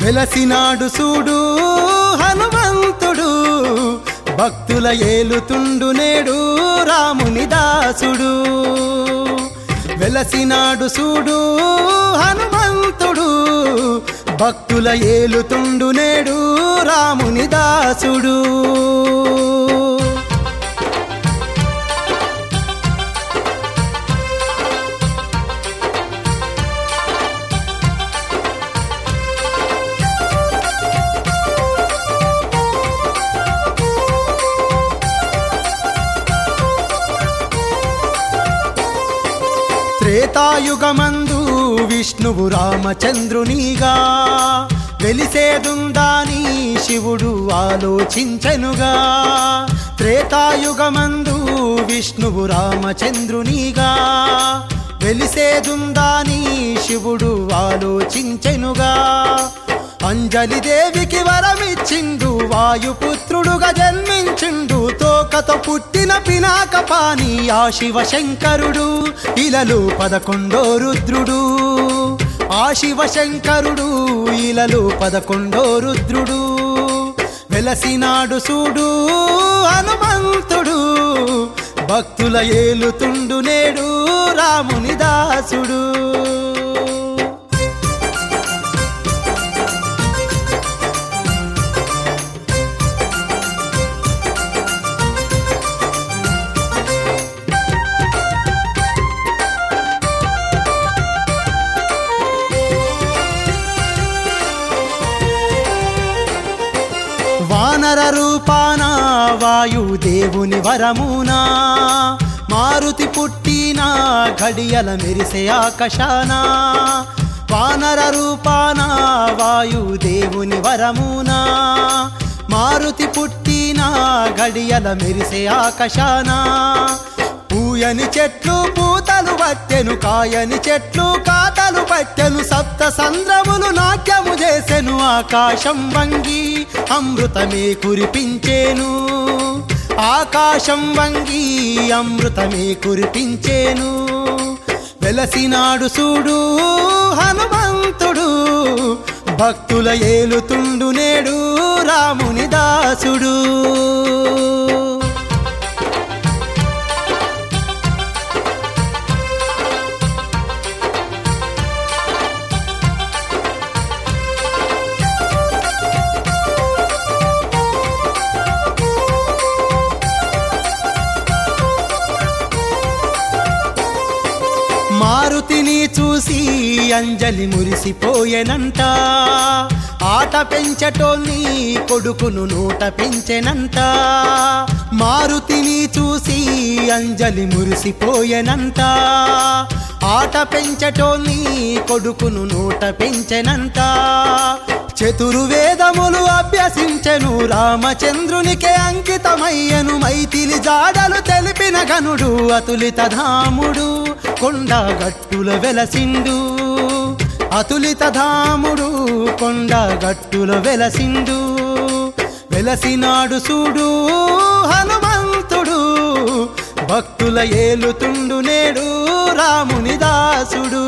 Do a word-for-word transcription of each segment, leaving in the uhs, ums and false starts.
వెలసినాడు సూడు హనుమంతుడు, భక్తుల ఏలుతుండు నేడు రాముని దాసుడు. వెలసినాడు సూడు హనుమంతుడు, భక్తుల ఏలుతుండు నేడు రాముని దాసుడు. త్రేతాయుగమందు విష్ణువు రామచంద్రునిగా, వెలిసేదుందాని శివుడు ఆలోచించెనుగా. త్రేతాయుగమందు విష్ణువు రామచంద్రునిగా, వెలిసేదుందాని శివుడు ఆలోచించెనుగా. అంజలి దేవికి వరమిచ్చిండు, వాయుపుత్రుడుగా జన్మించిండు. తోకతో పుట్టిన పినాకపాని ఆ శివశంకరుడు, ఇలలు పదకొండో రుద్రుడు. ఆ శివశంకరుడు ఇలలు పదకొండో రుద్రుడు. వెలసినాడు సూడు హనుమంతుడు, భక్తుల ఏలుతుండు నేడు రాముని దాసుడు. వానర రూపాన వాయుదేవుని వరమునా, మారుతి పుట్టిన ఘడియల మెరిసే ఆకాశాన. వానర రూపాన వాయుదేవుని వరమునా, మారుతి పుట్టిన ఘడియల మెరిసే ఆకాశాన. పూయని చెట్లు పూతలు పట్టెను, కాయని చెట్లు కాతలు పట్టెను. సప్త సంద్రములు నాట్యము చేసెను, ఆకాశం వంగి అమృతమే కురిపించేను. ఆకాశం వంగి అమృతమే కురిపించేను. వెలసినాడు సూడు హనుమంతుడు, భక్తుల ఏలుతుండు నేడు రాముని దాసుడు. మారుతిని చూసి అంజలి మురిసిపోయెనంట, ఆట పెంచటోని కొడుకును నోట పెంచెనంట. మారుతిని చూసి అంజలి మురిసిపోయెనంట, ఆట పెంచటోని కొడుకును నోట పెంచెనంట. చతుర్వేదములు అభ్యసించెను, రామచంద్రునికే అంకితమయ్యను. మైథిలి జాడలు తెలిపిన గనుడు అతులిత ధాముడు, కొండా గట్టుల వెలసిండు. అతులిత ధాముడు కొండా గట్టుల వెలసిండు. వెలసినాడు సూడు హనుమంతుడు, భక్తుల ఏలుతుండు నేడు రాముని దాసుడు.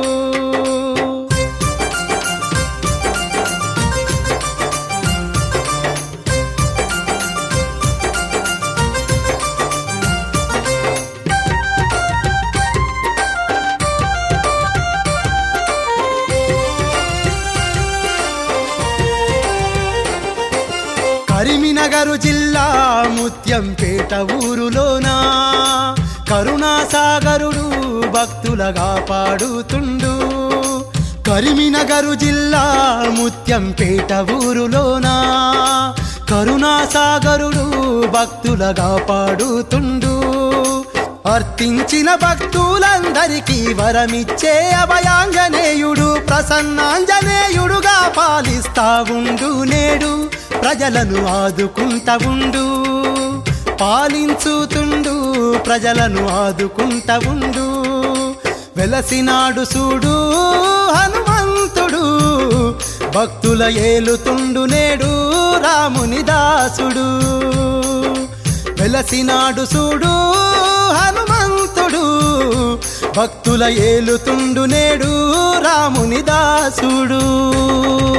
కరీంనగర్ జిల్లా ముత్యంపేట ఊరులోనా, కరుణాసాగరుడు భక్తులగా పాడుతుండు. కరీంనగర్ జిల్లా ముత్యంపేట ఊరులోనా, కరుణాసాగరుడు భక్తులగా పాడుతుండు. అర్థించిన భక్తులందరికీ వరమిచ్చే అభయాంజనేయుడు, ప్రసన్నాంజనేయుడుగా పాలిస్తా ఉండు నేడు ప్రజలను ఆదుకుంటా ఉండు. పాలించుతుండు ప్రజలను ఆదుకుంటా ఉండు. వెలసినాడు సూడు హనుమంతుడు, భక్తుల ఏలుతుండు నేడు రాముని దాసుడు. వెలసినాడు సూడు హనుమంతుడు, భక్తుల ఏలుతుండు నేడు రాముని దాసుడు.